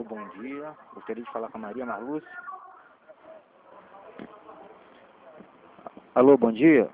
bom dia. Gostaria de falar com a Maria Marlúcia. Alô, bom dia.